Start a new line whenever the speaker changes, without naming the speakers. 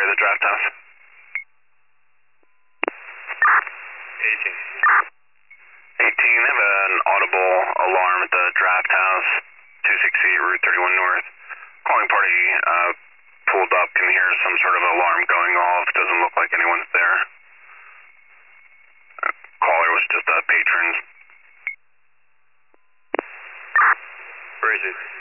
the draft house. 18. 18, have an audible alarm at the draft house, 268 Route 31 North. Calling party pulled up, can hear some sort of alarm going off, doesn't look like anyone's there. Caller was just a patron.
Where is it?